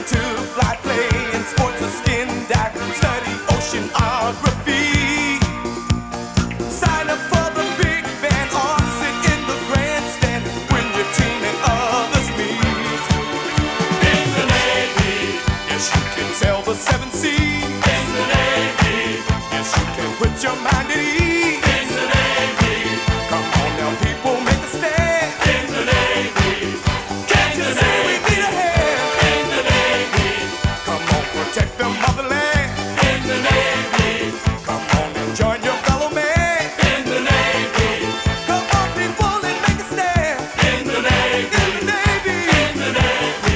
to fly, play in sports or skin dive, study oceanography. Sign up for the big band or sit in the grandstand when your team and others meet. In the Navy, yes, you can sail the seven seas. In the Navy, yes, you can put your mind at ease. In the Navy, come on now, people, make a stand. In the Navy, can't you see we need a hand? In the Navy, come on, protect the motherland. In the Navy, come on and join your fellow man. In the Navy, come on, people, and make a stand. In the Navy, in the Navy, in the Navy.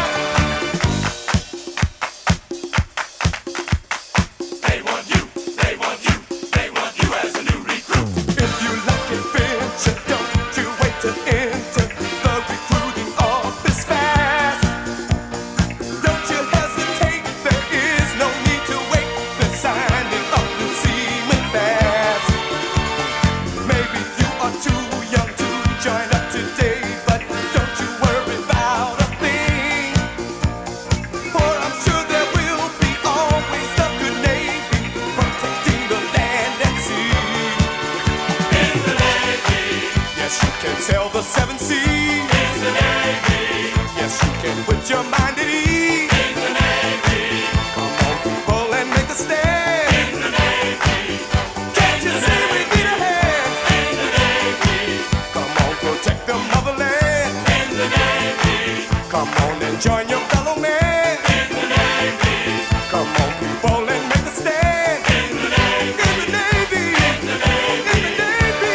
They want you, they want you, they want you as a new recruit. If you like adventure, don't you wait to enter the recruiting office fast. Don't you hesitate, there is no need to wait. They're signing up new seamen fast. Maybe you are too young to join up today, but don't you worry about a thing. For I'm sure there will be always a good Navy protecting the land and sea. In the Navy, yes, you can sail the seven seas. In the Navy, yes, you can put your mind at ease. In the Navy, come on, people, and make a stand. In the Navy, can't you see we need a hand? In the Navy, come on, protect the motherland. In the Navy, come on and join your fellow man. In the Navy, come on, people, and make a stand. In the Navy, in the Navy, in the Navy, in the Navy.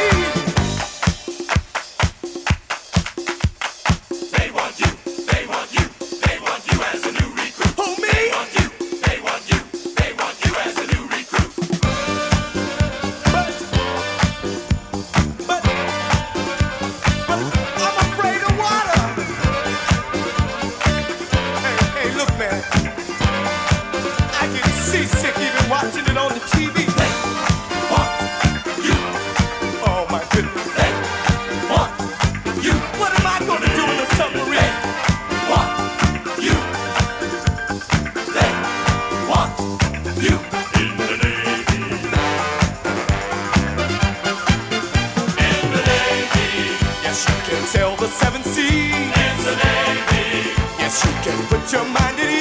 They want you, they want you, they want you as a new recruit. Who, me? They want you, they want you, they want you as a new recruit. But I'm afraid of water. Hey, look, man, I get seasick even watching it on the TV. They want you. Oh my goodness. They want you. What am I gonna do in the submarine? They want you. They want you. In the Navy. In the Navy. Yes, you can sail the seven seas. In the Navy. Yes, you can put your mind at